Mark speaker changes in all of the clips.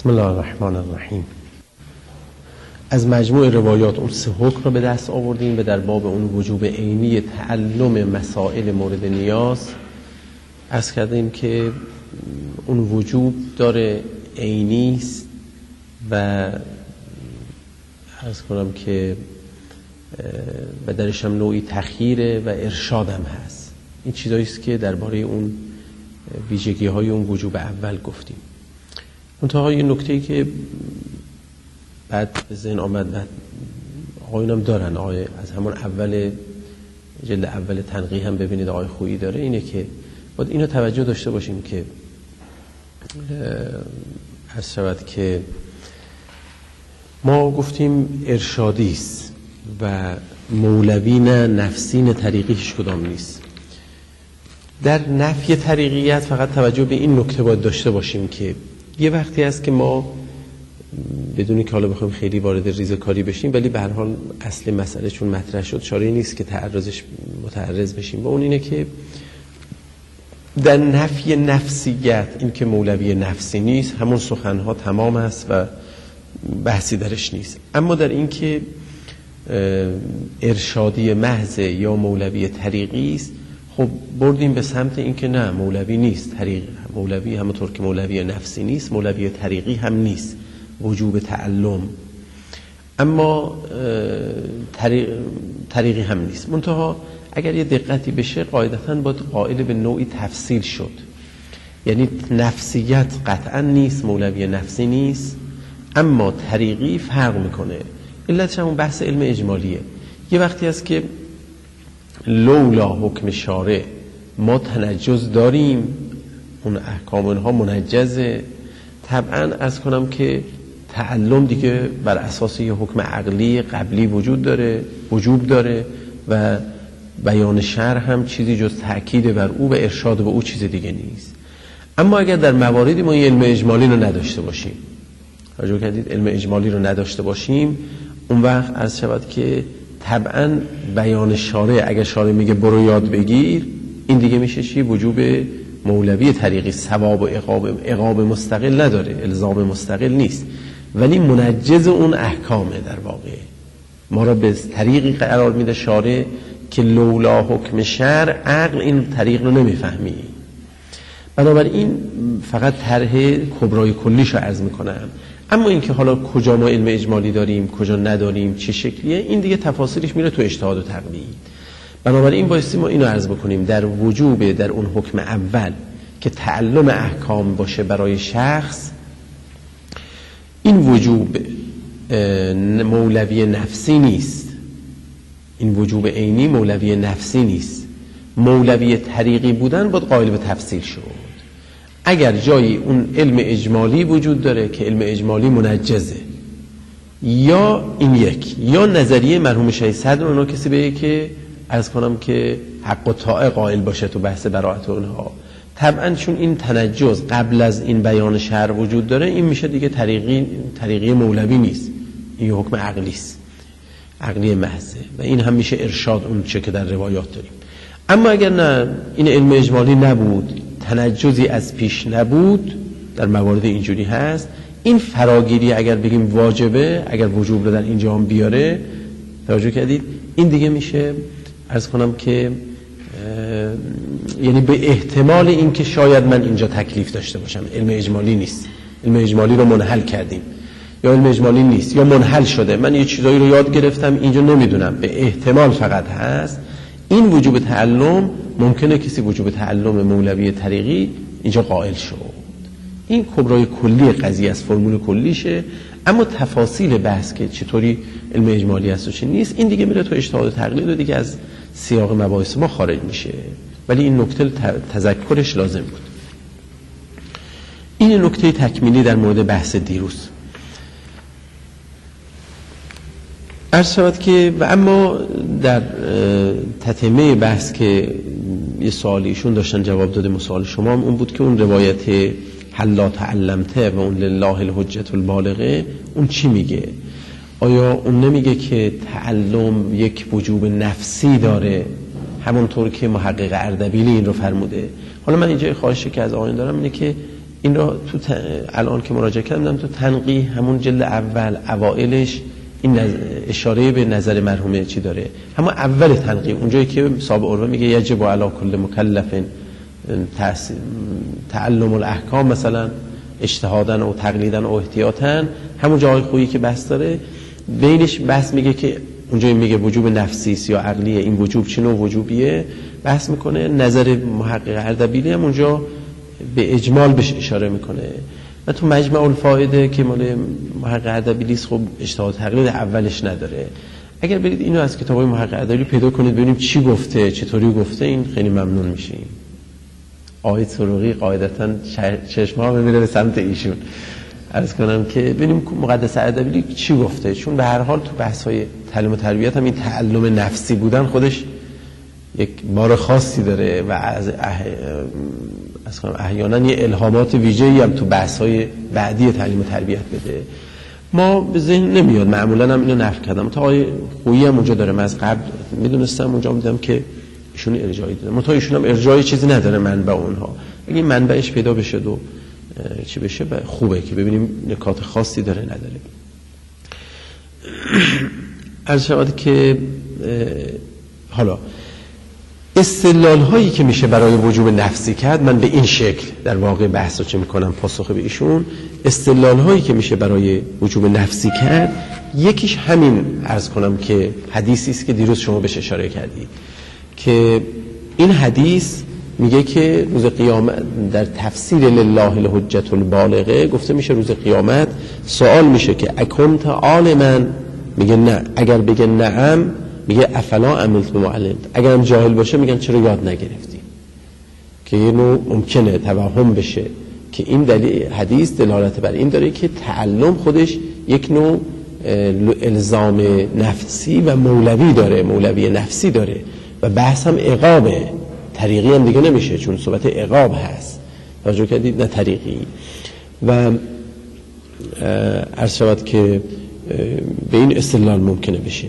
Speaker 1: بسم الله الرحمن الرحیم. از مجموع روایات اون سه حکم رو به دست آوردیم و در باب اون وجوب عینی تعلم مسائل مورد نیاز عرض کردیم که اون وجوب داره عینی است و عرض کنم که و درش هم نوعی تخییره و ارشاد هم هست. این چیزایی است که درباره اون ویژگی های اون وجوب اول گفتیم. منتها یه نکته‌ای که بعد به ذهن آمد، بعد آقایون هم دارن، آقای از همون اول جلد اول تنقیح هم ببینید آقای خویی داره، اینه که باید اینو توجه داشته باشیم که عرض شود که ما گفتیم ارشادی است و مولوی نه، نفسی نه، طریقی هیچ کدام نیست. در نفی طریقیت فقط توجه به این نکته باید داشته باشیم که یه وقتی هست که ما بدونی که حالا بخوایم خیلی وارد ریزه‌کاری بشیم، ولی به هر حال اصل مسئله چون مطرح شد چاره نیست که متعرض بشیم. و اون اینه که در نفی نفسیت، این که مولوی نفسی نیست، همون سخنها تمام است و بحثی درش نیست. اما در این که ارشادی محض یا مولوی طریقی است، خب بردیم به سمت این که نه، مولوی نیست، مولوی همونطور که مولوی نفسی نیست، مولوی طریقی هم نیست، وجوب تعلم، اما طریقی هم نیست. منتها اگر یه دقتی بشه قاعدتاً باید قائل به نوعی تفصیل شد، یعنی نفسیت قطعا نیست، مولوی نفسی نیست، اما طریقی فرق میکنه. علتش همون بحث علم اجمالیه. یه وقتی هست که لولا حکم شارع ما تنجز داریم، اون احکام اونها منجزه، طبعا از کنم که تعلم دیگه بر اساس یه حکم عقلی قبلی وجوب داره و بیان شرع هم چیزی جز تأکید بر او و ارشاد به او چیز دیگه نیست. اما اگر در مواردی ما علم اجمالی رو نداشته باشیم، توجه کردید، علم اجمالی رو نداشته باشیم، اون وقت عرض شود که طبعا بیان شارع، اگر شارع میگه برو یاد بگیر، این دیگه میشه چی؟ وجوب مولوی طریقی، ثواب و عقاب مستقل نداره، الزام مستقل نیست، ولی منجز اون احکامه. در واقع ما را به طریقی قرار میده شارع که لولا حکم شرع عقل این طریق رو نمیفهمی. بنابراین فقط طرح کبرای کلیشو عرض میکنم. اما این که حالا کجا ما علم اجمالی داریم، کجا نداریم، چه شکلیه، این دیگه تفاصیلش میره تو اجتهاد و تقلید. بنابراین بایستی ما اینو عرض بکنیم، در وجوب در اون حکم اول که تعلم احکام باشه برای شخص، این وجوب مولوی نفسی نیست، این وجوب عینی مولوی نفسی نیست. مولوی طریقی بودن باید قائل به تفصیل شد. اگر جایی اون علم اجمالی وجود داره که علم اجمالی منجزه، یا این یک، یا نظریه مرحوم شیخ صدر اونا کسی بگه که عرض کنم که حق و طاعه قائل باشه تو بحث براءت اونها، طبعا چون این تنجز قبل از این بیان شرع وجود داره، این میشه دیگه طریقی مولوی نیست، این حکم عقلی است، عقلی محضه، و این هم میشه ارشاد اون چه که در روایات داریم. اما اگر نه، این علم اجمالی نبود، تنجزی از پیش نبود، در موارد اینجوری هست، این فراگیری اگر بگیم واجبه، اگر وجوب رو در اینجا هم بیاره، توجه کردید، این دیگه میشه عرض کنم که یعنی به احتمال این که شاید من اینجا تکلیف داشته باشم، علم اجمالی نیست، علم اجمالی رو منحل کردیم، یا علم اجمالی نیست یا منحل شده، من یه چیزایی رو یاد گرفتم اینجا نمیدونم، به احتمال فقط هست، این وجوب تعلم ممکنه کسی وجوب تعلم مولوی طریقی اینجا قائل شد. این کبرای کلی قضیه است، فرمول کلیشه. اما تفاصیل بحث که چطوری علم اجمالی هست و چی نیست، این دیگه میره تو اجتهاد و تقلید و دیگه از سیاق مباحث ما خارج میشه، ولی این نکته تذکرش لازم بود. این نکته تکمیلی در مورد بحث دیروز. عرض شود که و اما در تتمه بحث که یه سوالی ایشون داشتن جواب داده، سوال شما هم اون بود که اون روایت حلا تعلمته و اون لله الحجة البالغه، اون چی میگه؟ آیا اون نمیگه که تعلم یک وجوب نفسی داره، همونطور که محقق اردبیلی این رو فرموده؟ حالا من اینجا خواهشی که از آقایان دارم اینه که این را تو الان که مراجعه کردم تو تنقیح همون جلد اول اوائلش این اشاره به نظر مرحومه چی داره، همون اول تنقیح اونجایی که صاحب عروه میگه یجب علی کل مکلف تعلم الاحکام مثلا اجتهادن و تقلیدن و احتیاطن، همون جای خویی که بحث داره بینش بحث میگه که اونجایی میگه وجوب نفسی یا عقلیه، این وجوب چه نوع وجوبیه بحث میکنه. نظر محقق اردبیلی هم اونجا به اجمال بهش اشاره میکنه و تو مجمع الفائده که مال محقق اردبیلی است خب اجتهاد تقلید اولش نداره. اگر برید اینو از کتابای محقق اردبیلی پیدا کنید ببینیم چی گفته چطوری گفته، این خیلی ممنون میشیم. آقای سروقی قاعدتاً چشم‌ها میره به سمت ایشون، عرض کنم که ببینیم مقدس اردبیلی چی گفته، چون به هر حال تو بحث‌های تعلیم و تربیت هم این تعلم نفسی بودن خودش یک بار خاصی داره و از احیانا یه الهامات ویژه‌ای هم تو بحث‌های بعدی تعلیم و تربیت بده. ما به ذهن نمیاد، معمولاً هم اینو نفی کردم تا آقای خویی هم اونجا داره، من از قبل میدونستم اونجا میدم که ایشون ارجاعی داره، منتها ایشون هم ارجاعی چیزی نداره منبع اونها، اگه منبعش پیدا بشه و چی بشه خوبه که ببینیم نکات خاصی داره نداره. عرض شود که حالا استدلال هایی که میشه برای وجوب نفسی کرد، من به این شکل در واقع بحث رو چه میکنم پاسخ به ایشون، استدلال هایی که میشه برای وجوب نفسی کرد یکیش همین عرض کنم که حدیثی است که دیروز شما بهش اشاره کردید که این حدیث میگه که روز قیامت در تفسیر لله الحجة البالغه گفته میشه روز قیامت سوال میشه که اکنت عالما، میگه نه، اگر بگه نعم میگه افلا عملت بما علمت، اگر هم جاهل باشه میگن چرا یاد نگرفتی، که اینو ممکنه توهم بشه که این دلیل حدیث دلالت بر این داره که تعلم خودش یک نوع الزام نفسی و مولوی داره، مولوی نفسی داره و بحث هم عقابه، طریقی هم دیگه نمیشه چون صحبت عقاب هست، توجه کردید، نه طریقی. و عرض شود که به این استدلال ممکنه بشه.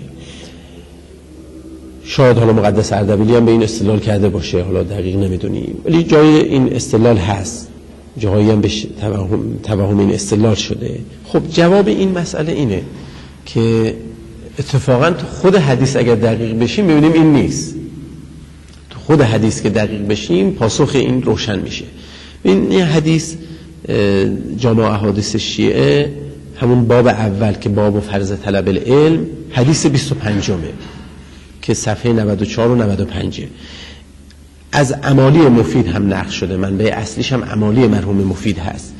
Speaker 1: شاید حالا مقدس اردبیلی هم به این استدلال کرده باشه، حالا دقیق نمیدونیم، ولی جای این استدلال هست، جایی هم به توهم این استدلال شده. خب جواب این مسئله اینه که اتفاقا تو خود حدیث اگر دقیق بشیم میبینیم این نیست. تو خود حدیث که دقیق بشیم پاسخ این روشن میشه. این حدیث جامع احادیث شیعه همون باب اول که باب فرض طلب العلم، حدیث 25 که صفحه 94 و 95 از امالی مفید هم نقل شده، منبع اصلیش هم امالی مرحوم مفید هست.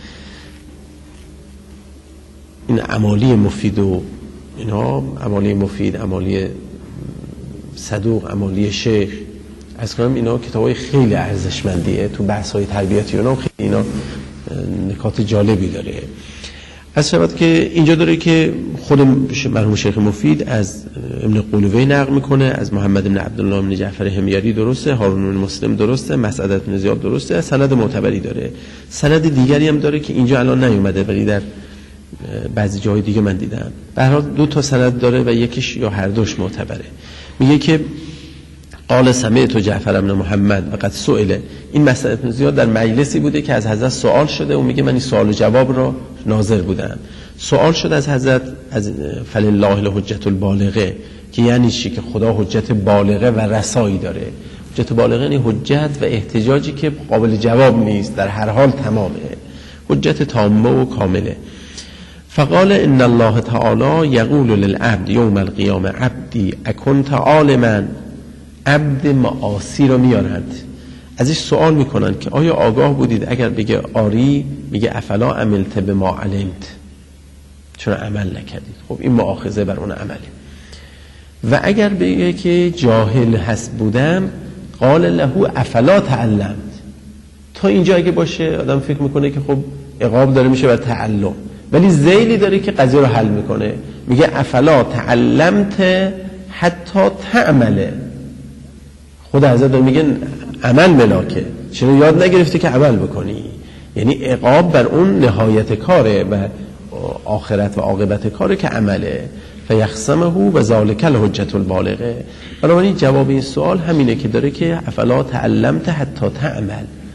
Speaker 1: این امالی مفید و اینا، امالی مفید، امالی صدوق، امالی شیخ، از کنم اینا کتابای خیلی ارزشمندیه تو بحث‌های تربیتی، اونا خیلی اینا نکات جالبی داره. از شبت که اینجا داره که خود مرحوم شیخ مفید از ابن قولوی نقل میکنه، از محمد بن عبدالله بن جعفر حمیری درسته، هارون بن مسلم درسته، مسعد بن زیاد درسته، سند معتبری داره. سند دیگری هم داره که اینجا الان نیومده ولی در بعضی جای دیگه من دیدم. به هر حال 2 تا سند داره و یکیش یا هر دوش معتبره. میگه که قال سمعت جعفر بن محمد و قد سئل، این مسعد بن زیاد در مجلسی بوده که از حضرت سوال شده و میگه من این سوال و جواب را ناظر بودم. سوال شد از حضرت از فلله الحجة البالغه که یعنی چی، که خدا حجت بالغه و رسایی داره. حجت بالغه یعنی حجت و احتجاجی که قابل جواب نیست، در هر حال تمامه، حجت تامه و کامله. فقال ان الله تعالی یقول للعبد یوم القیامه عبدی اکنت عالما، عبد معاصی رو میارند، ازش سوال میکنن که آیا آگاه بودید، اگر بگه آری میگه افلا عملت بما علمت، چون عمل نکردید. خب این مؤاخذه بر اون عمله. و اگر بگه که جاهل هست بودم قال له افلا تعلمت. تا اینجا اگه باشه آدم فکر میکنه که خب عقاب داره میشه بر تعلم، ولی ذیلی داره که قضیه رو حل میکنه، میگه افلا تعلمت حتی تعمله. خود حضرت میگه عمل ملاکه، چرا یاد نگرفتی که عمل بکنی؟ یعنی عقاب بر اون نهایت کاره و آخرت و عاقبت کاره که عمله. فیخصمه و ذالک الحجة البالغه. بنابراین جواب این سوال همینه که داره که افلا تعلمت حتی تعمل.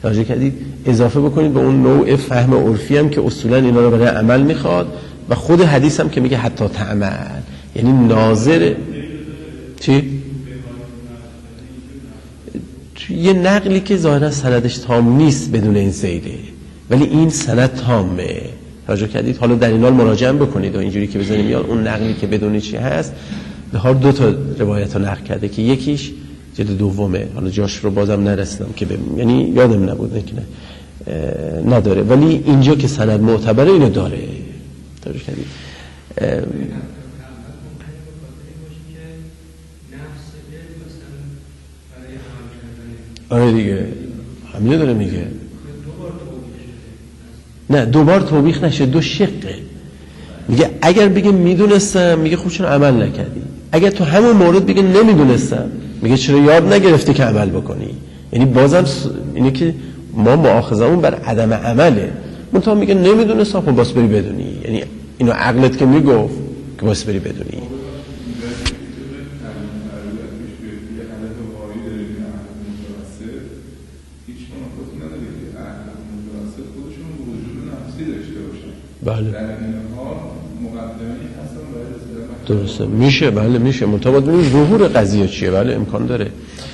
Speaker 1: توجه کردید؟ اضافه بکنید به اون نوع فهم عرفی هم که اصولا اینا رو برای عمل میخواد و خود حدیث هم که میگه حتی تعمل، یعنی ناظر چی؟ یه نقلی که ظاهرا سندش تام نیست بدون این زیده، ولی این سند تامه. توجه کردید؟ حالا در این حال مراجعه بکنید و اینجوری که بزنیم یا اون نقلی که بدون چی هست، به هر دو تا روایت رو نقل کرده که یکیش جلد دومه، حالا جاش رو بازم نرسیدم که یعنی یادم نبود که نداره، ولی اینجا که سند معتبره اینو داره. توجه کردید؟ آره دیگه همینه داره میگه. نه دوبار توبیخ نشه، دو شقه. میگه اگر بگه میدونستم، میگه خوب چرا عمل نکردی؟ اگر تو همون مورد بگه نمیدونستم، میگه چرا یاد نگرفتی که عمل بکنی؟ یعنی بازم اینه که ما مؤاخذمون بر عدم عمله. منتها میگه نمیدونستم، خب باز بری بدونی. یعنی اینو عقلت که میگفت که باز بری بدونی. بله درسته، میشه، بله میشه، منتها باید ببینیم ظهور قضیه چیه. بله امکان داره.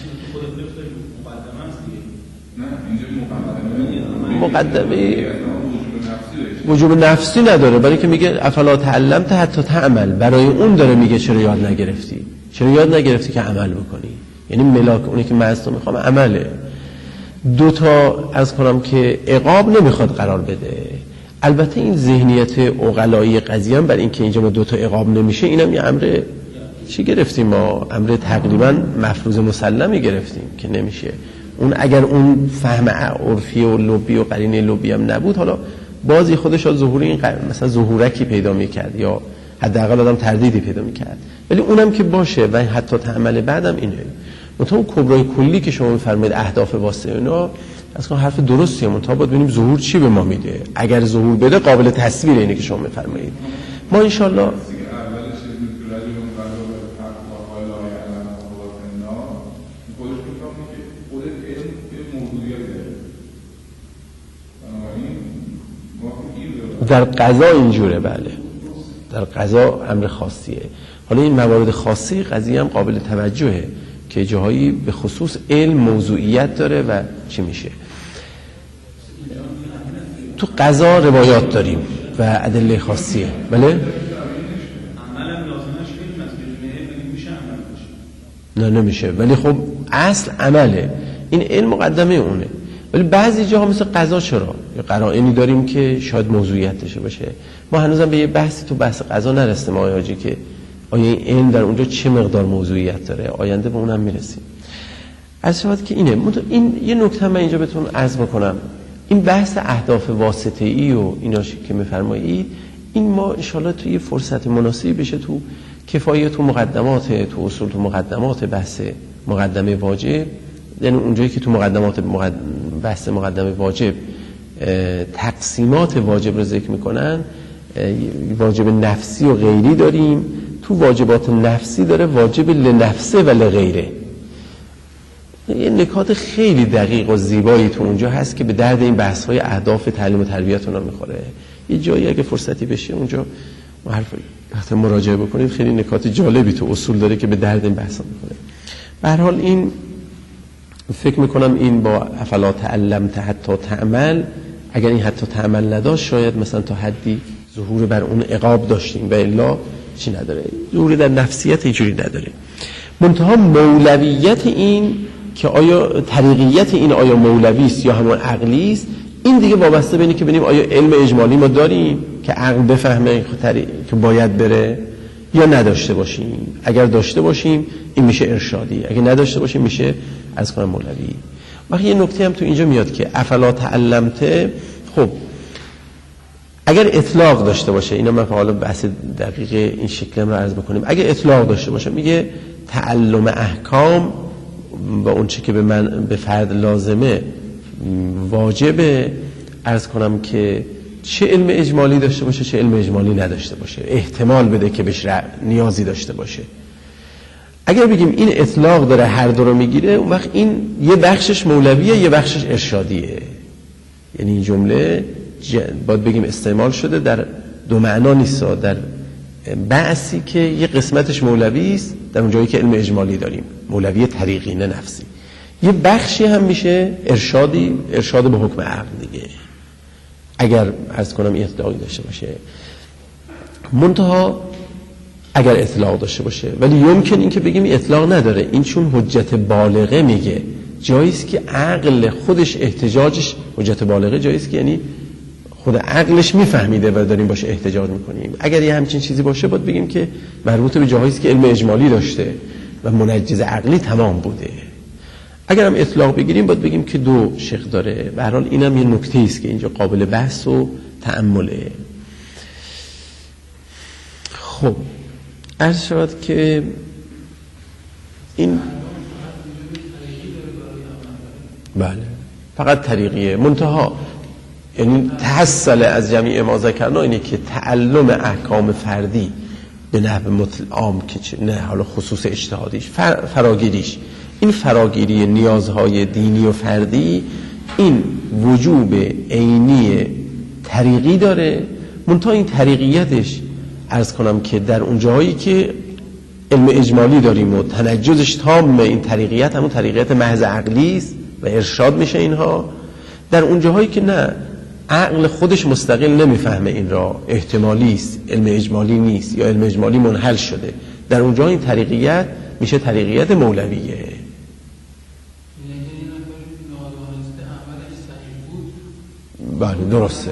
Speaker 1: مقدمه وجوب نفسی نداره، برای که میگه افلا تعلمت حتی تعمل، برای اون داره میگه چرا یاد نگرفتی، چرا یاد نگرفتی که عمل بکنی. یعنی ملاک اونی که مستو میخوام عمله. دو تا از کنم که عقاب نمیخواد قرار بده. البته این ذهنیت عقلایی قضیه هم بر این که اینجا ما دو تا عقاب نمیشه، اینم یه امر چی گرفتیم ما؟ امر تقریبا مفروض مسلمی گرفتیم که نمیشه. اون اگر اون فهم عرفی و لبی و قرینه لبی هم نبود، حالا بازی خودش از ظهور این مثلا ظهورکی پیدا میکرد یا حداقل آدم تردیدی پیدا میکرد، ولی اونم که باشه و حتی تعمل بعدم اینه. منتها اون کبرای کلی که شما میفرمایید اهداف واسه اینا اصلا حرف درستیه، منتها باید ببینیم ظهور چی به ما میده. اگر ظهور بده قابل تصویره اینه که شما میفرمایید. ما انشالله در قضا اینجوره. بله در قضا امر خاصیه. حالا این موارد خاصی قضیه هم قابل توجهه که جاهایی به خصوص علم موضوعیت داره و چی میشه. تو قضا روایات داریم و ادله خاصیه. بله نه نمیشه، ولی خب اصل عمله، این علم مقدمه اونه. ولی بعضی جاها مثل قضا چرا یا قرائنی داریم که شاید موضوعیت داشته باشه. ما هنوزم به یه بحثی تو بحث قضا نرسیدیم آقای حاجی که آیا این علم در اونجا چه مقدار موضوعیت داره. آینده به اونم میرسیم. از شبت که اینه. این یه نکته من اینجا بهتون عرض بکنم، این بحث اهداف واسطه‌ای و ایناش که میفرمایید، این ما انشالله تو یه فرصت مناسبی بشه تو کفایه، تو مقدمات، تو اصول، تو مقدمات بحث مقدمه واجب، یعنی اونجایی که تو مقدمات بحث مقدمه واجب تقسیمات واجب رو ذکر میکنن، واجب نفسی و غیری داریم. تو واجبات نفسی داره واجب لنفسه و لغیره. یه نکات خیلی دقیق و زیبایی تو اونجا هست که به درد این بحث‌های اهداف تعلیم و تربیت اونا میخوره. یه جایی اگه فرصتی بشه اونجا وقتی مراجعه بکنید خیلی نکات جالبی تو اصول داره که به درد این بحثا میخوره. به هر حال این فکر میکنم این با افلا تعلمت حتی تعمل، اگر این حتی تعمل نداشت شاید مثلا تا حدی ظهور بر اون عقاب داشتیم و الا چی نداره، ظهور در نفسیت اینجوری نداره. منتها مولویت این که آیا طریقیت این آیا مولوی است یا همون عقلی است، این دیگه وابسته به اینه که ببینیم آیا علم اجمالی ما داریم که عقل بفهمه که باید بره یا نداشته باشیم. اگر داشته باشیم این میشه ارشادی، اگر نداشته باشیم میشه از کنم مولوی. وقتی یه نکته هم تو اینجا میاد که افلا تعلمت، خب اگر اطلاق داشته باشه، اینا من حالا بحث دقیق این شکلم رو عرض بکنیم، اگر اطلاق داشته باشه میگه تعلم احکام و اون چه که به فرد لازمه واجبه، عرض کنم که چه علم اجمالی داشته باشه چه علم اجمالی نداشته باشه، احتمال بده که بهش نیازی داشته باشه. اگر بگیم این اطلاق داره هر دو رو میگیره، اون وقت این یه بخشش مولویه یه بخشش ارشادیه. یعنی این جمله باید بگیم استعمال شده در دو معنا نیست، در بعضی که یه قسمتش مولوی است در اون جایی که علم اجمالی داریم، مولوی طریقی نه نفسی، یه بخشی هم میشه ارشاد به حکم عقل دیگه، اگر عرض کنم این اطلاقی داشته باشه. منتها اگر اطلاق داشته باشه، ولی یمکن این که بگیم اطلاق نداره، این چون حجت بالغه میگه جاییست که عقل خودش احتجاجش، حجت بالغه جاییست که یعنی خود عقلش میفهمیده و داریم باشه احتجاج میکنیم. اگر یه همچین چیزی باشه باید بگیم که مربوط به جاهاییست که علم اجمالی داشته و منجز عقلی تمام بوده. اگر هم اطلاق بگیریم باید بگیم که دو شق داره. به هر حال اینم یه نکته است که اینجا قابل بحث و تأمله. خب عرض شد که این بله فقط طریقیه، منتها یعنی تحصل از جمیع ما ذکرنا اینه که تعلم احکام فردی به نحو عام که نه حالا خصوص اجتهادیش فراگیریش، این فراگیری نیازهای دینی و فردی این وجوب عینی طریقی داره. منتها این طریقیتش عرض کنم که در اون جایی که علم اجمالی داریم و تنجزش تام، این طریقیت همون طریقیت محض عقلی است و ارشاد میشه اینها. در اون جاهایی که نه عقل خودش مستقل نمیفهمه این را، احتمالی است، علم اجمالی نیست یا علم اجمالی منحل شده، در اونجا این طریقیت میشه طریقیت مولویه. بله درسته،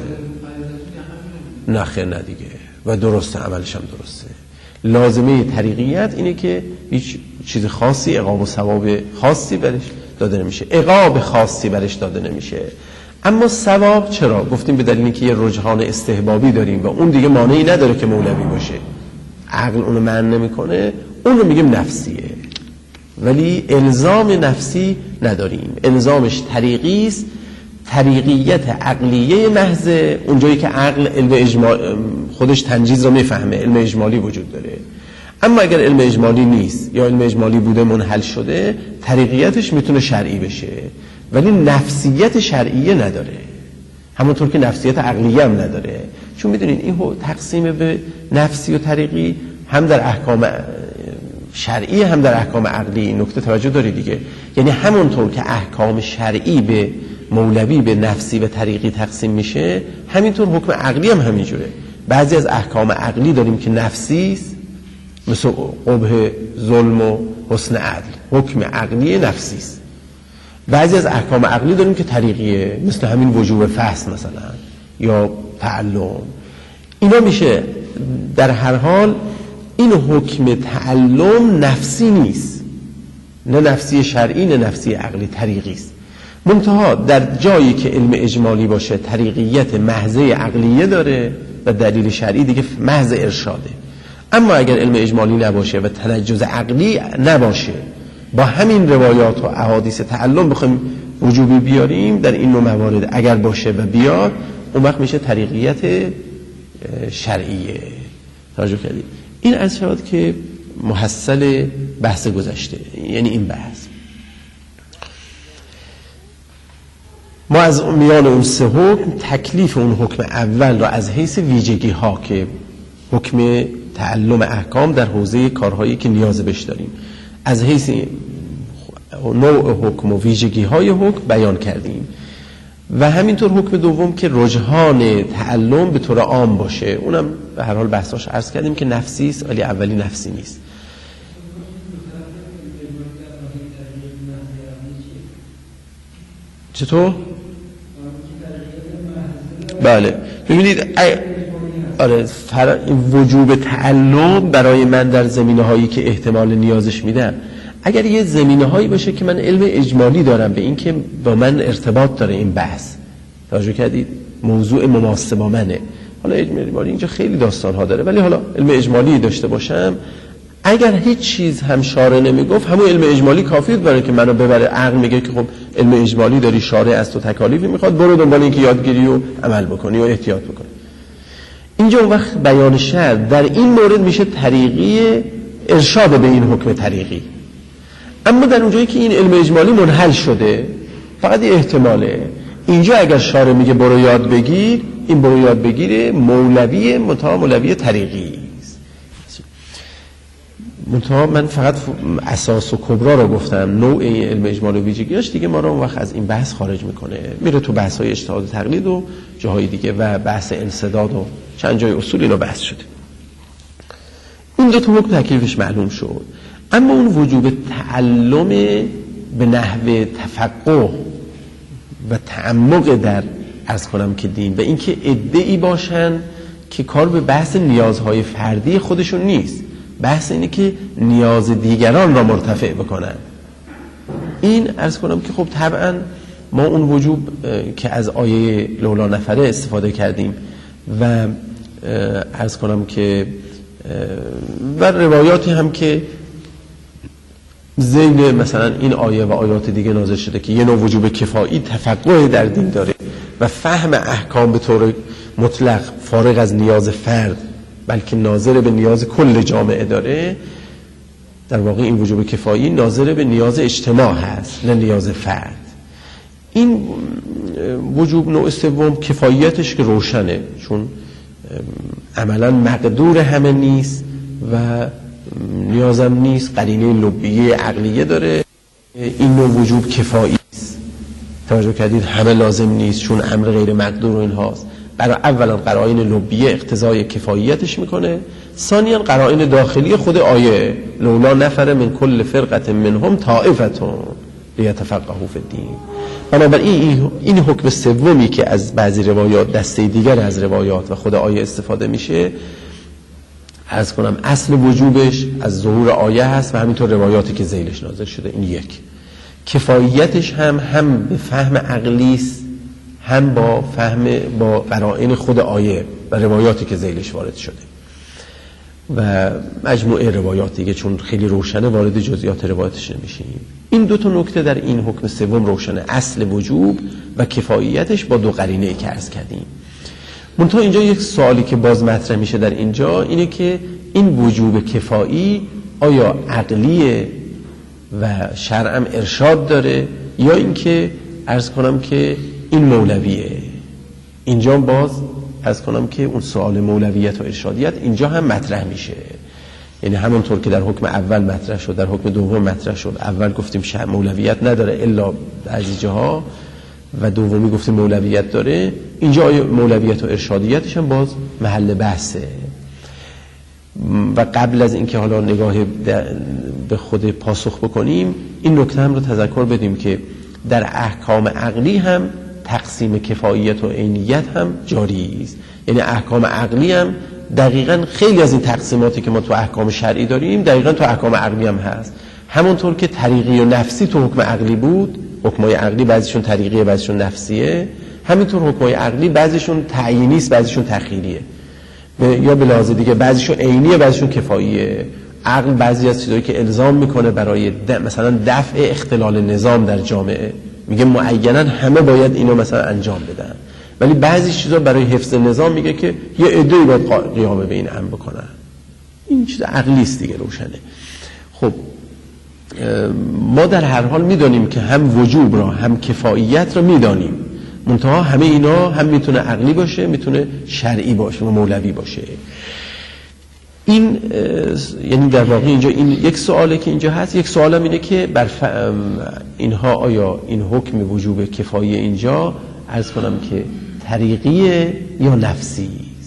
Speaker 1: نخیر ندیگه و درسته، عملش هم درسته. لازمه طریقیت اینه که هیچ چیز خاصی، عقاب و ثواب خاصی برش داده نمیشه، عقاب خاصی برش داده نمیشه. اما ثواب چرا؟ گفتیم به دلیل اینکه یه رجحان استحبابی داریم و اون دیگه مانعی نداره که مولوی باشه، عقل اونو منع نمیکنه، اون رو میگیم نفسیه. ولی الزام نفسی نداریم، الزامش طریقی است، طریقیت عقلیه محض، اونجایی که عقل علم اجمالی خودش تنجیز رو میفهمه، علم اجمالی وجود داره. اما اگر علم اجمالی نیست یا علم اجمالی بوده منحل شده، طریقیتش میتونه شرعی بشه ولی نفسیت شرعیه نداره، همونطور که نفسیت عقلیه هم نداره. چون میدونین این تقسیم به نفسی و طریقی هم در احکام شرعی هم در احکام عقلی، این نکته توجه داری دیگه. یعنی همونطور که احکام شرعی به مولوی به نفسی و طریقی تقسیم میشه، همینطور حکم عقلی هم همینجوره. بعضی از احکام عقلی داریم که نفسی است، مثل قبح ظلم و حسن عدل، حکم عقلی نفسی است. بعضی از احکام عقلی داریم که طریقیه، مثل همین وجوب فحص مثلا یا تعلم. اینا میشه در هر حال این حکم تعلم نفسی نیست، نه نفسی شرعی نه نفسی عقلی، طریقی است. منتها در جایی که علم اجمالی باشه طریقیت محضه عقلیه داره و دلیل شرعی دیگه محض ارشاده. اما اگر علم اجمالی نباشه و تنجز عقلی نباشه، با همین روایات و احادیث تعلم بخوایم وجوبی بیاریم در این نوع موارد، اگر باشه و بیاد، اون وقت میشه طریقیت شرعیه. توجه کردید؟ این از شد که محصل بحث گذشته، یعنی این بحث ما از میان اون سه حکم تکلیف اون حکم اول را از حیث ویژگی ها که حکم تعلم احکام در حوزه کارهایی که نیاز بهش داریم، از حیث نوع حکم و ویژگی های حکم بیان کردیم. و همینطور حکم دوم که رجحان تعلم به طور عام باشه، اونم به هر حال بحثاش عرض کردیم که نفسی است ولی اولی نفسی نیست. چطور؟ بله ببینید آره وجوب تعلم برای من در زمینه هایی که احتمال نیازش میدم، اگر یه زمینه هایی باشه که من علم اجمالی دارم به این که با من ارتباط داره این بحث، توجه کردید؟ موضوع مماس با منه. حالا اجمالی اینجا خیلی داستان ها داره، ولی حالا علم اجمالی داشته باشم، اگر هیچ چیز هم شارع نمیگفت، همون علم اجمالی کافیه برای که منو ببره. عقل میگه که خب علم اجمالی داری، شارع از تو تکالیفی میخواد، برو دنبال اینکه یادگیری و عمل بکنی و احتیاط بکنی. اینجا اون وقت بیان شرع در این مورد میشه طریقی ارشاد به این حکم طریقی. اما در اونجایی که این علم اجمالی منحل شده، فقط یه احتماله، اینجا اگر شارع میگه برو یاد بگیر، این برو یاد بگیره مولوی مولوی طریقی است. من فقط اساس و کبرا رو گفتم، نوع این علم اجمالی و ویژگیاش دیگه ما رو اون وقت از این بحث خارج میکنه، میره تو بحث های اجتهاد و تقلید و جاهای دیگه و بحث انسداد و چند جای اصول اینا بحث شده. این دو تا حکم تکلیفش معلوم شد. اما اون وجوب تعلم به نحو تفقه و تعمق در عرض کنم که دین و اینکه عده‌ای باشن که کار به بحث نیازهای فردی خودشون نیست، بحث اینه که نیاز دیگران را مرتفع بکنن. این عرض کنم که خب طبعا ما اون وجوب که از آیه لولا نفره استفاده کردیم و عرض کنم که و روایاتی هم که ذیل مثلا این آیه و آیات دیگه نازل شده که یه نوع وجوب کفایی تفقه در دین داره و فهم احکام به طور مطلق فارغ از نیاز فرد بلکه ناظر به نیاز کل جامعه داره. در واقع این وجوب کفایی ناظر به نیاز اجتماع هست نه نیاز فرد. این وجوب نوع سوم کفایتش که روشنه، چون عملا مقدور همه نیست و نیازم نیست، قرینه لبیه عقلیه داره. این نوع وجوب کفایی است. توجه کردید؟ همه لازم نیست چون امر غیر مقدور و این هاست. برای اولا قرائن لبیه اقتضای کفاییتش میکنه، ثانیا قرائن داخلی خود آیه لولا نفر من کل فرقه منهم طائفتون لیتفقهوا فی الدین. بنابراین این حکم سومی که از بعضی روایات دسته دیگر از روایات و خود آیه استفاده میشه، عرض کنم اصل وجوبش از ظهور آیه هست و همینطور روایاتی که ذیلش نازل شده. این یک. کفاییتش هم به فهم عقلی است، هم با فهم با قرائن خود آیه و روایاتی که ذیلش وارد شده و مجموعه روایات دیگه، چون خیلی روشنه وارد جزئیات روایتش نمیشیم. این دو تا نکته در این حکم سوم روشنه، اصل وجوب و کفاییتش با دو قرینه‌ای که عرض کردیم. منتها اینجا یک سوالی که باز مطرح میشه در اینجا اینه که این وجوب کفایی آیا عقلیه و شرعم ارشاد داره یا اینکه عرض کنم که این مولویه؟ اینجا باز عرض کنم که اون سوال مولویت و ارشادیت اینجا هم مطرح میشه. یعنی همونطور که در حکم اول مطرح شد در حکم دوم مطرح شد. اول گفتیم مولویت نداره الا بعضی جاها و دومی گفتیم مولویت داره. اینجا آیا مولویت و ارشادیتش هم باز محل بحثه. و قبل از اینکه حالا نگاه به خود پاسخ بکنیم این نکته هم رو تذکر بدیم که در احکام عقلی هم تقسیم کفاییت و عینیت هم جاری است. یعنی احکام عقلی هم دقیقاً خیلی از این تقسیماتی که ما تو احکام شرعی داریم دقیقاً تو احکام عقلی هم هست. همونطور که طریقی و نفسی تو حکم عقلی بود، حکمای عقلی بعضیشون طریقیه بعضیشون نفسیه، همینطور حکمای عقلی بعضیشون تعیینی است بعضیشون تخییریه، یا به لحاظ دیگه بعضیشون عینیه بعضیشون کفاییه. عقل بعضی از چیزایی که الزام میکنه برای مثلا دفع اختلال نظام در جامعه میگه معینا همه باید اینو مثلا انجام بدن، ولی بعضی چیزا برای حفظ نظام میگه که یه عده‌ای باید قیام به این امر بکنن. این چیز عقلی است دیگه، روشنه. خب ما در هر حال میدونیم که هم وجوب را هم کفاییت را میدانیم، منتها همه اینا هم میتونه عقلی باشه میتونه شرعی باشه و مولوی باشه. این یعنی در واقع اینجا این یک سواله که اینجا هست. یک سوالم اینه که بر اینها آیا این حکم وجوب کفایی اینجا عرض کنم که طریقیه یا نفسی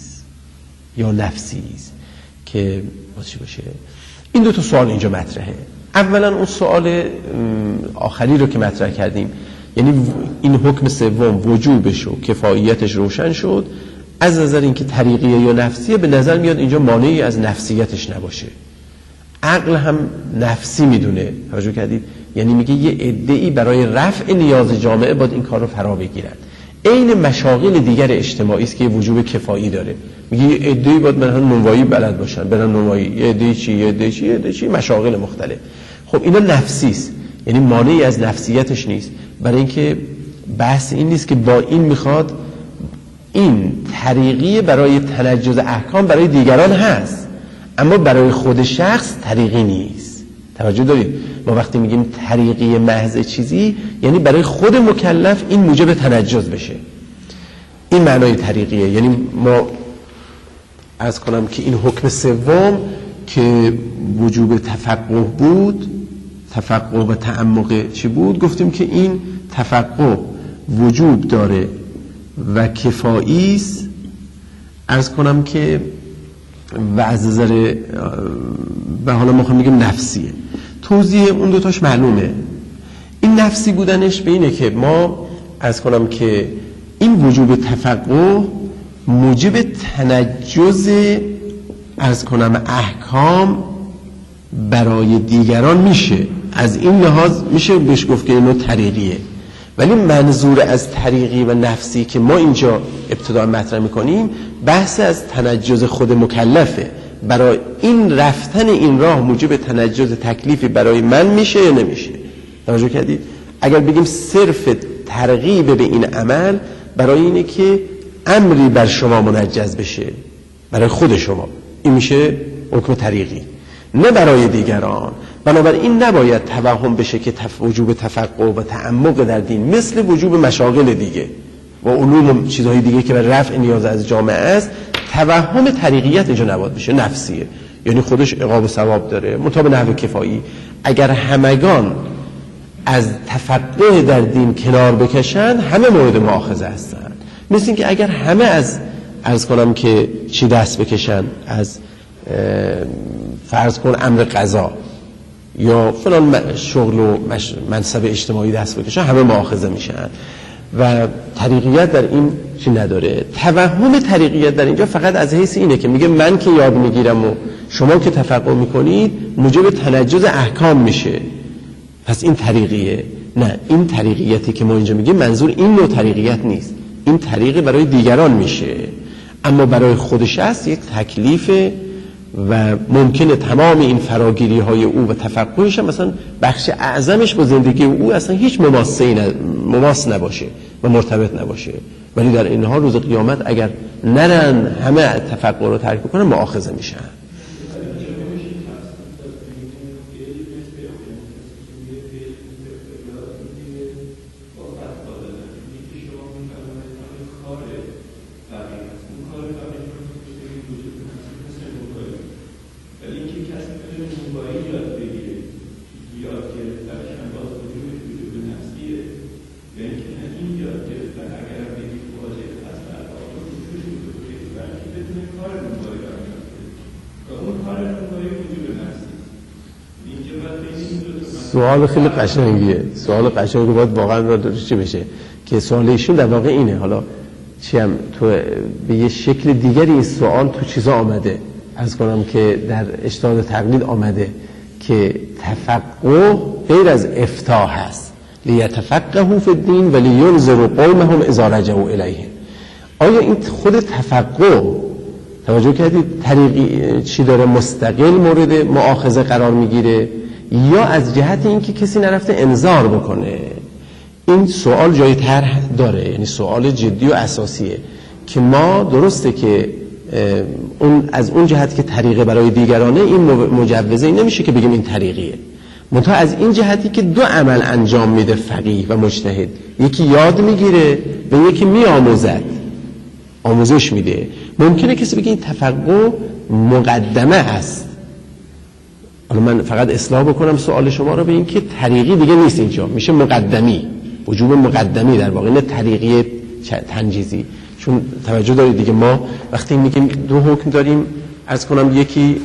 Speaker 1: است که چی باشه؟ این دو تا سوال اینجا مطرحه. اولا اون سوال آخری رو که مطرح کردیم، یعنی این حکم سوم وجوبش و کفاییتش روشن شد، از نظر اینکه طریقیه یا نفسیه به نظر میاد اینجا مانعی از نفسیتش نباشه. عقل هم نفسی میدونه، توجه کردید؟ یعنی میگه یه عده‌ای برای رفع نیاز جامعه باید این کار رو فرا بگیرن. عین مشاغل دیگر اجتماعی است که وجوب کفایی داره. میگه یه عده‌ای باید مثلا نونوایی بلد باشن، برن نونوایی، یه عده‌ای چی مشاغل مختلف. خب اینا نفسی است، یعنی مانعی از نفسیتش نیست. برای اینکه بحث این نیست که با این میخواد این طریقی برای تنجز احکام برای دیگران هست، اما برای خود شخص طریقی نیست. توجه دارید؟ ما وقتی میگیم طریقی محض چیزی یعنی برای خود مکلف این موجب تنجز بشه، این معنای طریقیه. یعنی ما عرض کنم که این حکم سوم که وجوب تفقه بود، تفقه و تعمق چی بود؟ گفتیم که این تفقه وجوب داره و کفایی است، عرض کنم که و از نظر و حالا ما خواهیم میگیم نفسیه. توضیح اون دوتاش معلومه. این نفسی بودنش به اینه که ما عرض کنم که این وجوب تفقه موجب تنجز عرض کنم احکام برای دیگران میشه. از این لحاظ میشه بهش گفت که اینو طریقیه. ولی منظور از طریقی و نفسی که ما اینجا ابتدا مطرح میکنیم بحث از تنجز خود مکلفه. برای این رفتن این راه موجب تنجز تکلیفی برای من میشه یا نمیشه؟ توجه کردید؟ اگر بگیم صرف ترغیب به این عمل برای اینه که امری بر شما منجز بشه، برای خود شما، این میشه حکم طریقی، نه برای دیگران. بنابراین نباید توهم بشه که وجوب تفقه و تعمق در دین مثل وجوب مشاغل دیگه و علوم چیزهای دیگه که برای رفع نیاز از جامعه است، توهم طریقیت اینجا نباید بشه، نفسیه. یعنی خودش عقاب و ثواب داره مطابق نحو کفایی. اگر همگان از تفقه در دین کنار بکشن همه مورد مؤاخذه هستن. مثل این که اگر همه از عرض کنم که چی دست بکشن، از فرض کن امر قضا یا فلان شغل و منصب اجتماعی دست بکشن همه مؤاخذه میشن و طریقیت در این چی نداره. توهم طریقیت در اینجا فقط از حیث اینه که میگه من که یاد میگیرم و شما که تفقه میکنید موجب تنجز احکام میشه، پس این طریقیه. نه، این طریقیتی که ما اینجا میگیم منظور این نوع طریقیت نیست، این طریقی برای دیگران میشه، اما برای خودش هست یک تکلیف و ممکنه تمام این فراگیری های او و تفقهش هم مثلا بخش اعظمش با زندگی او اصلا هیچ مماس نباشه و مرتبط نباشه، ولی در این حال روز قیامت اگر نرن همه تفقه رو ترک بکنن مؤاخذه میشن. سوال خیلی قشنگیه، سوال قشنگی باید واقعا را درستی بشه که سوال ایشون در واقع اینه. حالا چی هم تو به یه شکل دیگری این سوال تو چیزا آمده، از کنم که در اجتهاد تقلید آمده که تفقه غیر از افتاح هست، لیتفقهوا فی الدین و لینذروا قومهم اذا رجعوا الیهم. آیا این خود تفقه توجه کردید طریقی چی داره مستقل مورد مؤاخذه قرار میگیره یا از جهت اینکه کسی نرفته انذار بکنه؟ این سوال جای طرح داره، یعنی سوال جدی و اساسیه که ما درسته که اون از اون جهت که طریقه برای دیگرانه این مجوزه این نمیشه که بگیم این طریقیه، منتها از این جهتی که دو عمل انجام میده فقیه و مجتهد، یکی یاد میگیره و یکی میآموزد، آموزش میده. ممکنه کسی بگه این تفقه مقدمه است. حالا من فقط اصلاح بکنم سوال شما رو به این که طریقی دیگه نیست، اینجا میشه مقدمی، وجوب مقدمی در واقع، نه طریقی تنجیزی. چون توجه دارید دیگه ما وقتی میگیم دو حکم داریم، عرض کنم یکی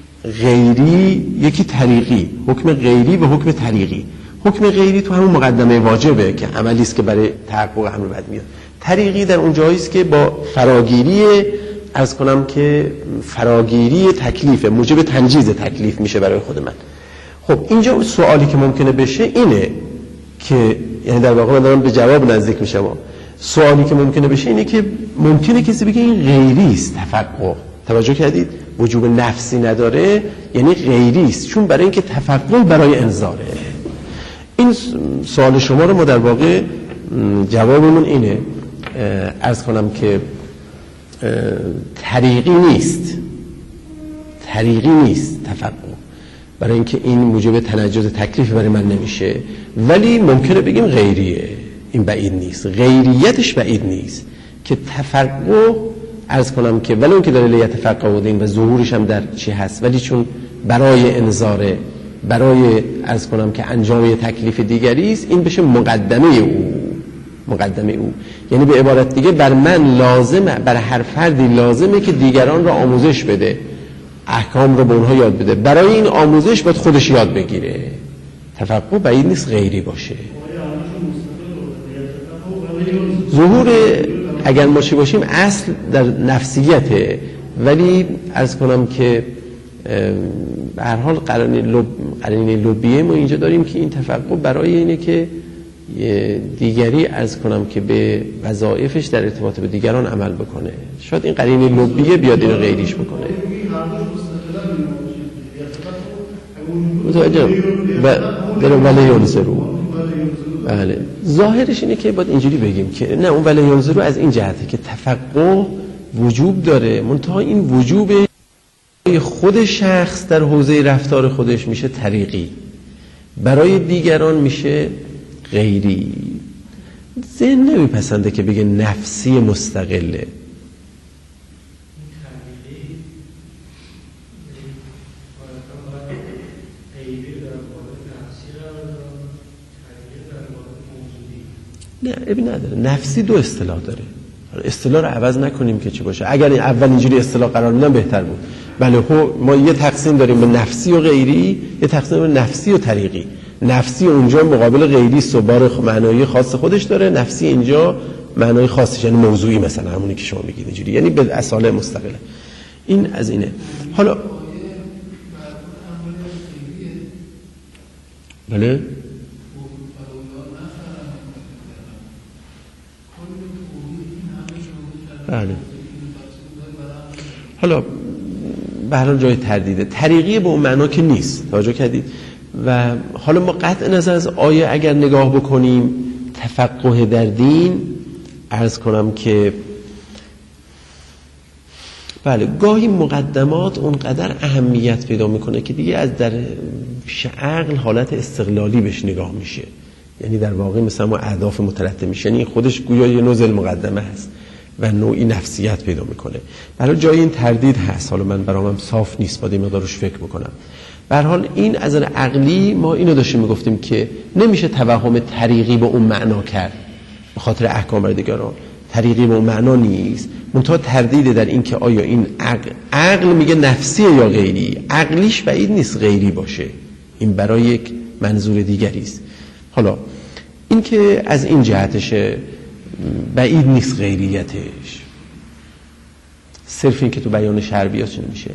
Speaker 1: غیری یکی طریقی، حکم غیری و حکم طریقی. حکم غیری تو همون مقدمه واجبه که عملی است که برای تحقق امر بعد میاد. طریقی در اون جایی است که با فراگیری عرض کنم که فراگیری تکلیف موجب تنجیز تکلیف میشه برای خود من. خب اینجا سوالی که ممکنه بشه اینه که یعنی در واقع من دارم به جواب نزدیک میشم. سوالی که ممکنه بشه اینه که ممکنه کسی بگه این غیری است تفقه. توجه کردید؟ وجوب نفسی نداره یعنی غیری است، چون برای اینکه تفقه برای انذاره. این سوال شما رو ما در واقع جوابمون اینه، عرض کنم که طریقی نیست، طریقی نیست تفقه، برای اینکه این موجب تنجز تکلیف برای من نمیشه، ولی ممکنه بگیم غیریه. این بعید نیست، غیریتش بعید نیست که تفقه عرض کنم که ولی اون که داره لیتفقه و دین و ظهورش هم در چی هست، ولی چون برای انذاره، برای عرض کنم که انجام یه تکلیف دیگری است، این بشه مقدمه او. یعنی به عبارت دیگه بر من لازمه، بر هر فردی لازمه که دیگران را آموزش بده، احکام رو به اونها یاد بده. برای این آموزش باید خودش یاد بگیره. تفقه بعید نیست غیری باشه. ظهور اگر ما چی باشیم اصل در نفسیته، ولی عرض کنم که به هر حال قرینه لبیه ما اینجا داریم که این تفقه برای اینه که دیگری عرض کنم که به وظایفش در ارتباط به دیگران عمل بکنه. شاید این قرینه لبیه بیاد اینو غیریش بکنه. متوجه ولی ینظرو. بله ظاهرش اینه که باید اینجوری بگیم که نه، اون ولی ینظرو از این جهته که تفقه وجوب داره، منتها این وجوب خود شخص در حوزه رفتار خودش میشه طریقی، برای دیگران میشه غیری. ذهن نمیپسنده که بگه نفسی مستقله. نه ابی نداره. نفسی دو اصطلاح داره، اصطلاح رو عوض نکنیم که چی باشه. اگر اول اینجوری اصطلاح قرار میدن بهتر بود. بله ما یه تقسیم داریم به نفسی و غیری، یه تقسیم به نفسی و طریقی. نفسی اونجا مقابل غیری سوبار معنایی خاص خودش داره، نفسی اینجا معنای خاصش یعنی موضوعی، مثلا همونی که شما میگید اینجوری، یعنی به اصاله مستقله. این از اینه. حالا بله بله حالا به هر حال جای تردیده. طریقی به اون معنا که نیست، توجه کردید؟ و حالا ما قطع نظر از آیه اگر نگاه بکنیم، تفقه در دین عرض کنم که بله گاهی مقدمات اونقدر اهمیت پیدا میکنه که دیگه از در پیش عقل حالت استقلالی بهش نگاه میشه، یعنی در واقع مثلا ما اهداف مترتب میشه، یعنی خودش گویا یه نوع مقدمه هست و نوعی نفسیت پیدا میکنه. برای جای این تردید هست، حالا من برامم صاف نیست، باید این مقدارش فکر بکنم. به هر حال این از نظر عقلی ما اینو داشتیم میگفتیم که نمیشه توهم طریقی به اون معنا کرد به خاطر احکام برای دیگران. طریقی به اون معنا نیست، منتها تردید در این که آیا این عقل میگه نفسی یا غیری. عقلیش بعید نیست غیری باشه، این برای یک منظور دیگری است. حالا این که از این جهتش بعید نیست غیریتش، صرف این که تو بیان شرعیات چه نمیشه.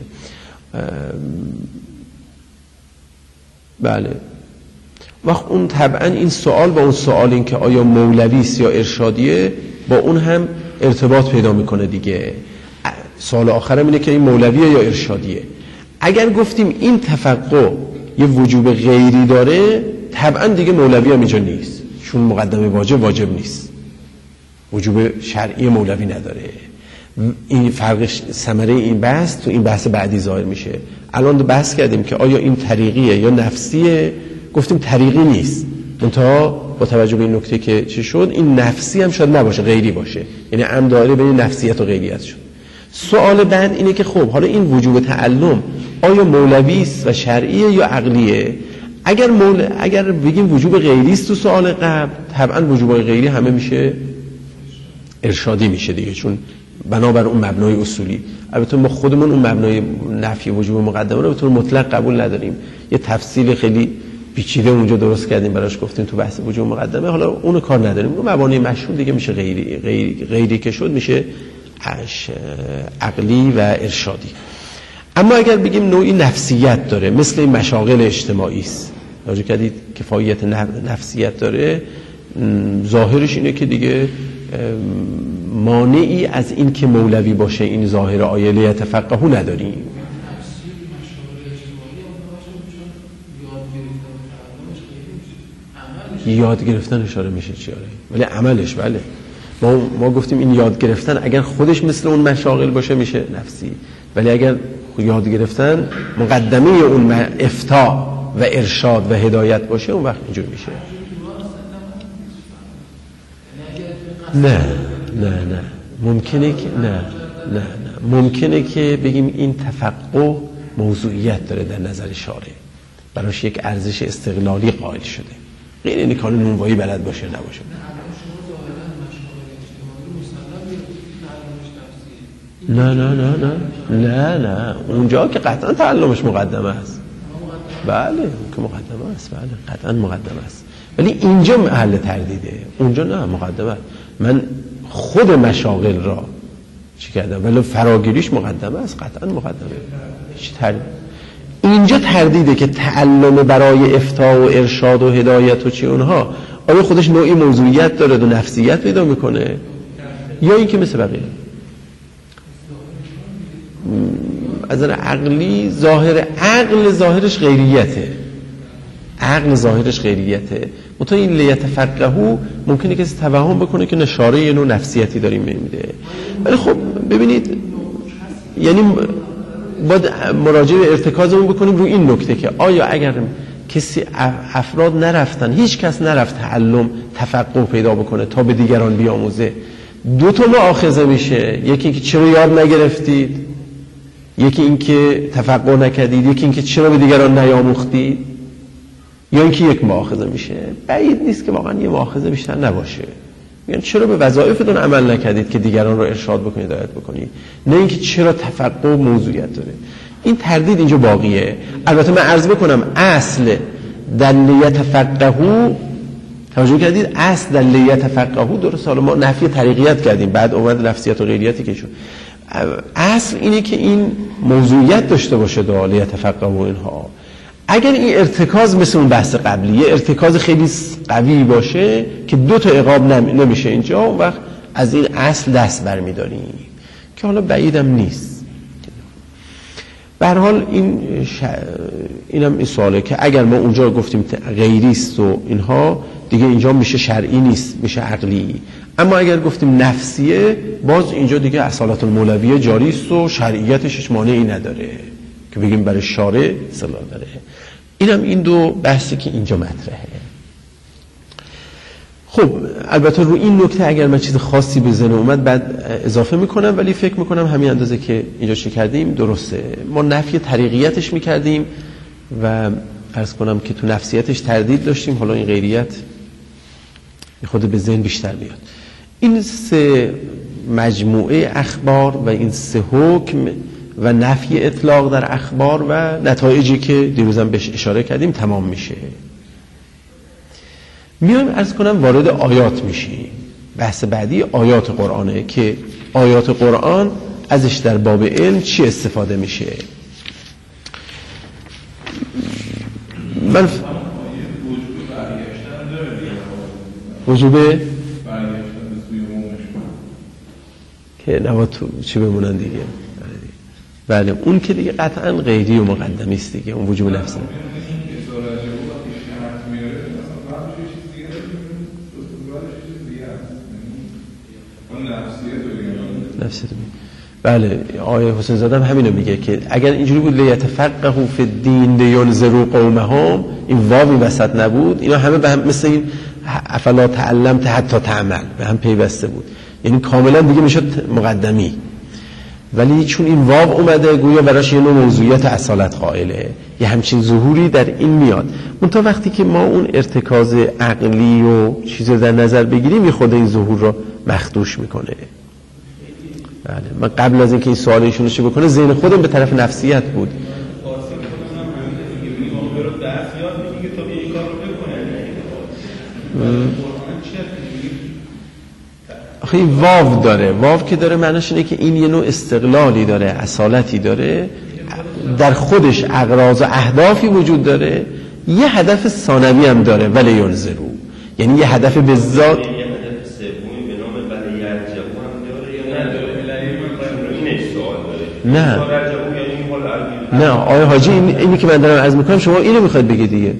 Speaker 1: بله وقت اون طبعا این سوال با اون سوال این که آیا مولوی است یا ارشادیه با اون هم ارتباط پیدا میکنه دیگه. سوال آخرم اینه که این مولویه یا ارشادیه. اگر گفتیم این تفقه یه وجوب غیری داره، طبعا دیگه مولوی هم اینجا نیست، چون مقدمه واجب نیست، وجوب شرعی مولوی نداره. این فرق ثمره این بحث تو این بحث بعدی ظاهر میشه. الان بحث کردیم که آیا این طریقیه یا نفسیه، گفتیم طریقی نیست، منتها با توجه به این نکته که چی شد، این نفسی هم شاید نباشه، غیری باشه، یعنی هم دایره بین نفسیت و غیریت شد. سوال بعد اینه که خب حالا این وجوب تعلم آیا مولوی است و شرعیه یا عقلیه؟ اگر بگیم وجوب غیری است تو سوال قبل، طبعا وجوبای غیری همه میشه ارشادی میشه دیگه، چون بنابر اون مبنای اصولی. البته ما خودمون اون مبنای نفی وجوب مقدمه رو به طور مطلق قبول نداریم، یه تفصیل خیلی پیچیده اونجا درست کردیم براش، گفتیم تو بحث وجوب مقدمه، حالا اونو کار نداریم. اون مبانی مشهور دیگه میشه غیری که شد میشه عقلی و ارشادی. اما اگر بگیم نوعی نفسیت داره، مثل این مشاغل اجتماعی است، راجع کردید کفایت نفسیت داره، ظاهرش اینه که دیگه مانعی از این که مولوی باشه این ظاهر آیه لیتفقهوا نداریم. یاد گرفتن اشاره میشه چیاره، ولی عملش بله ما گفتیم این یاد گرفتن اگر خودش مثل اون مشاغل باشه میشه نفسی، ولی اگر یاد گرفتن مقدمه اون افتاء و ارشاد و هدایت باشه، اون وقت اینجور میشه. نه ممکنه که نه ممکنه که بگیم این تفقه موضوعیت داره در نظر شارع، براش یک ارزش استقلالی قائل شده، غیر اینی کانون نونوایی بلد باشه نباشه. نه اونجا که قطعا تعلمش مقدمه است. بله که مقدمه است، بله قطعا مقدمه است، ولی اینجا محل تردیده، اونجا نه مقدمه. من خود مشاغل را چی کردم ولی فراگیریش مقدمه است، قطعا مقدمه. چی تردید؟ اینجا تردیده که تعلم برای افتاء و ارشاد و هدایت و چی اونها آیا خودش نوعی موضوعیت داره و نفسیت پیدا میکنه یا این که مثل بقیه از نظر عقلی عقل ظاهرش غیریته. منتها این لیتفقهوا ممکنه کسی توهم بکنه که نشاره یه نوع نفسیتی داریم میده. ولی خب ببینید، یعنی باید مراجعه به ارتکازمون بکنیم روی این نکته که آیا اگر کسی افراد نرفتن، هیچ کس نرفت تعلم تفقه پیدا بکنه تا به دیگران بیاموزه، دو تا مؤاخذه میشه. یکی اینکه چرا یاد نگرفتید، یکی اینکه تفقه نکردید، یکی اینکه چرا به دیگران نیاموختید، یا اینکه یک مؤاخذه میشه. بعید نیست که واقعا یه مؤاخذه بیشتر نباشه. میگن چرا به وظایفتون عمل نکردید که دیگران رو ارشاد بکنید، هدایت بکنید، نه اینکه چرا تفقه موضوعیت داره. این تردید اینجا باقیه. البته من عرض بکنم اصل در لیتفقهوا، توجه کردید، اصل در لیتفقهوا درست. حالا ما نفی طریقیت کردیم، بعد اومد نفسیت و غیریتی که شد. اصل اینه که این موضوعیت داشته باشه در لیتفقهوا اینها. اگر این ارتکاز مثل اون بحث قبلی یه ارتکاز خیلی قوی باشه که دو تا عقاب نمیشه اینجا، اون وقت از این اصل دست برمی‌داریم که حالا بعیدم نیست. به هر حال اینم این سواله که اگر ما اونجا گفتیم غیری است و اینها دیگه، اینجا میشه شرعی نیست، میشه عقلی. اما اگر گفتیم نفسیه، باز اینجا دیگه اصالت المولویه جاری است و شرعیتش هیچ مانعی نداره که بگیم برای شارع اصلاح داره. اینم این دو بحثی که اینجا مطرحه. خب البته رو این نکته اگر من چیز خاصی به ذهن اومد بعد اضافه میکنم، ولی فکر میکنم همین اندازه که اینجا چه کردیم درسته. ما نفی طریقیتش میکردیم و عرض کنم که تو نفسیتش تردید داشتیم، حالا این غیریت خود به ذهن بیشتر میاد. این سه مجموعه اخبار و این سه حکم و نفی اطلاق در اخبار و نتایجی که دیروزم بهش اشاره کردیم تمام میشه. میایم عرض کنم وارد آیات میشیم. بحث بعدی آیات قرآنه که آیات قرآن ازش در باب علم چی استفاده میشه. من وجوبه که نباید تو چی بمونن دیگه. بله اون که دیگه قطعا غیری و مقدمی است دیگه، اون وجوب نفسه. بله آیه حسین زاده هم همینو میگه که اگر اینجوری بود لیتفقهوا فی الدین لینذروا قومهم، این واوی وسط نبود، اینا همه به هم مثل این افلا تعلمت حتی تعمل به هم پیوسته بود، یعنی کاملا دیگه میشد مقدمی. ولی چون این واو اومده گویا براش یه نوع موضوعیت اصالت قائله، یه همچین ظهوری در این میاد. منتها وقتی که ما اون ارتکاز عقلی و چیز در نظر بگیریم یه خود این ظهور رو مخدوش میکنه. بله من قبل از اینکه این سوال ایشونو چه بکنه ذهن خودم به طرف نفسیت بود. آخه این واو داره، واو که داره معنیش اینه که این یه نوع استقلالی داره، اصالتی داره، در خودش اغراض و اهدافی وجود داره، یه هدف ثانوی هم داره ولی ینذروا، یعنی یه هدف به ذات. نه آقای حاجی اینی که من دارم عرض میکنم شما اینو میخواید بگید دیگه.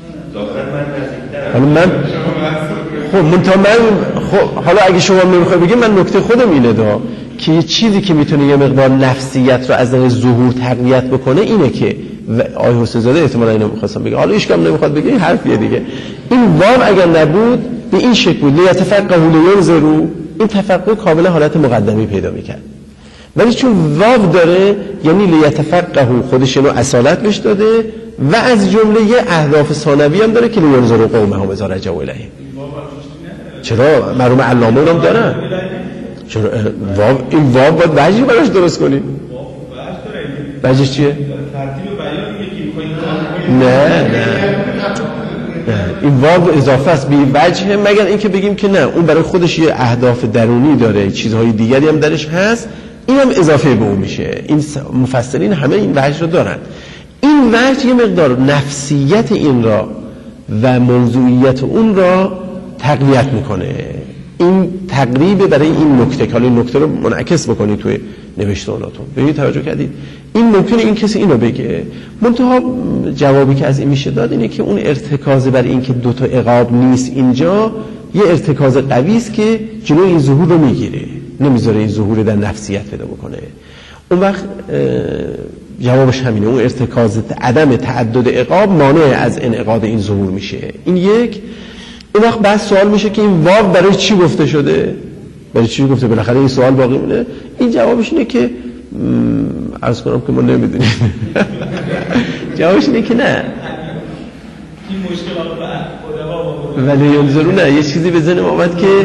Speaker 1: حالا من خب خب حالا اگه شما نمیخواید بگید من نکته خودم اینه دا که یه چیزی که میتونه یه مقدار نفسیت رو از نظر ظهور تقویت بکنه اینه که آیه حسین زاده احتمالاً اینو می‌خواستم بگه، حالا هیچ کم نمیخواد بگه، این حرفیه دیگه. این واو اگر نبود به این شکل بود لیتفقهوا لینظروا، این تفقه کاملا حالت مقدمی پیدا میکرد. ولی چون واو داره یعنی لیتفقهوا خودش اینو اصالت بهش داده و از جمله یه اهداف ثانوی هم داره که لینظروا قومهم اذا رجعوا الیهم. چرا مرحوم علامه هم دارن؟ چرا واو، این واو باید وجهی براش درست کنی؟ وجهش چیه؟ نه این واو اضافه است بی وجه، مگر اینکه بگیم که نه اون برای خودش یه اهداف درونی داره، چیزهای دیگری هم درش هست، این هم اضافه به اون میشه. این مفسرین همه این وجه رو دارن. این وجه یه مقدار نفسیت این را و موضوعیت اون را تقویت میکنه. این تقریبه برای این نکته که حالا این نکته رو منعکس بکنید توی نوشته‌هاتون. ببینید توجه کردید این ممکنه این کسی اینو بگه، منتها جوابی که از این میشه داد اینه که اون ارتکاز برای این که دو تا عقاب نیست اینجا یه ارتکاز قوی است که جلوی این ظهور رو میگیره، نمیذاره این ظهور در نفسیت پیدا بکنه. اون وقت جوابش همینه، اون ارتکاز عدم تعدد عقاب مانع از انعقاد این ظهور میشه. این یک. اون وقت بعد سوال میشه که این واو برای چی گفته شده؟ برای چی گفته؟ بالاخره این سوال باقی مونه. این جوابش اینه که عرض کنم که ما نمیدونیم. جوابش اینه که نه. این مشکلات بعد ولی ینظرو نه، یه چیزی به ذهنم اومد که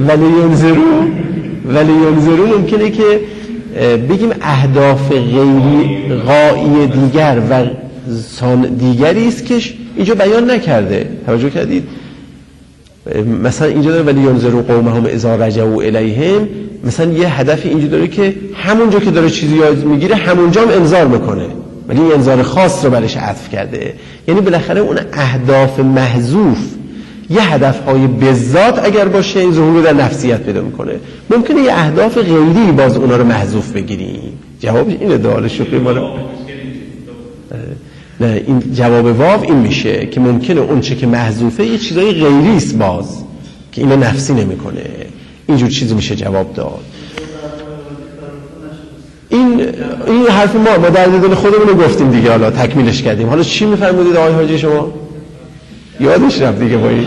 Speaker 1: ولی ینظرو ممکنه که بگیم اهداف غیری غایی دیگر و دیگری است که اینجا بیان نکرده. توجه کردید؟ مثلا اینجا داره ولی ینظروا قومهم اذا رجعوا الیهم، مثلا یه هدف اینجا داره که همونجا که داره چیزی یاد میگیره همونجا هم انذار میکنه، ولی این انذار خاص رو برش عطف کرده. یعنی بالاخره اون اهداف محذوف یه هدفهای بذات اگر باشه این ظهور در نفسیت پیدا میکنه. ممکنه یه اهداف غیری باز اونا رو محذوف بگیریم. جوابش اینه، دال شوخی مال نه، این جواب واو این میشه که ممکنه اون چه که محذوفه یه چیزای غیری است باز که اینو نفسی نمیکنه. اینجور چیزی میشه جواب داد. این حرف ما در دل خودمون رو گفتیم دیگه، حالا تکمیلش کردیم. حالا چی میفرمودید آقای حاجی شما؟ یادش رفت دیگه با این.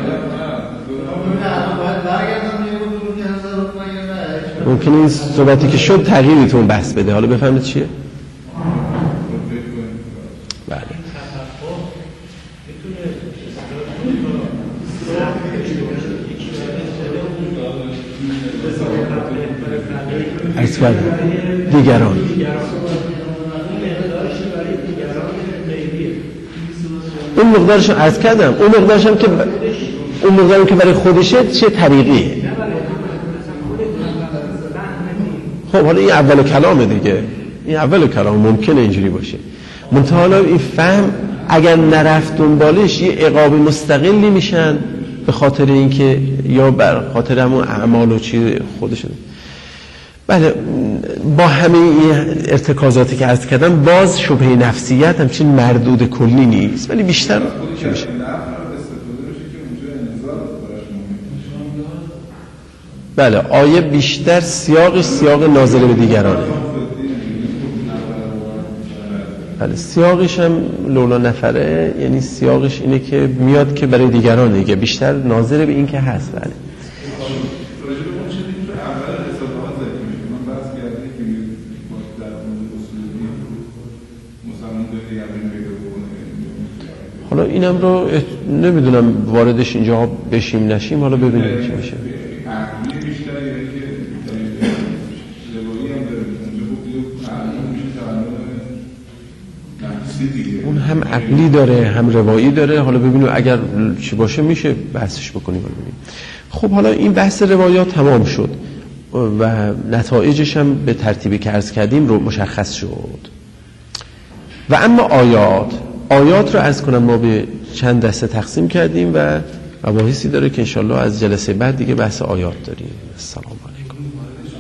Speaker 1: ممکنه این صحبتی که شد تغییری تو اون بحث بده. حالا بفهمید چیه؟ بله. اصلا دیگران اون مقدارش عرض کردم، اون مقدارش هم که اون مقداری که برای خودشه چه طریقیه. خب حالا این اول کلامه دیگه، این اول کلام ممکنه اینجوری باشه. منتها حالا این فهم اگر نرفت دنبالش یه عقاب مستقلی میشن به خاطر اینکه یا بر خاطر همون اعمال و چیز خودشون. بله، با همه این ارتکازاتی که عرض کردم باز شبهه نفسیت همچین مردود کلی نیست، ولی بیشتر چه میشه؟ بله، آیه بیشتر سیاق ناظر به دیگرانه. بله، سیاقش هم لولا نفره، یعنی سیاقش اینه که میاد که برای دیگران دیگه، بیشتر ناظر به این که هست. بله حالا اینم رو نمیدونم واردش اینجا بشیم نشیم، حالا ببینیم چی میشه. اون هم عقلی داره هم روایی داره، حالا ببینیم اگر چی باشه میشه بحثش بکنیم. خب حالا این بحث روایات تمام شد و نتایجش هم به ترتیبی که عرض کردیم رو مشخص شد. و اما آیات رو عرض کنم ما به چند دسته تقسیم کردیم و مباحثی داره که انشالله از جلسه بعد دیگه بحث آیات داریم. السلام علیکم.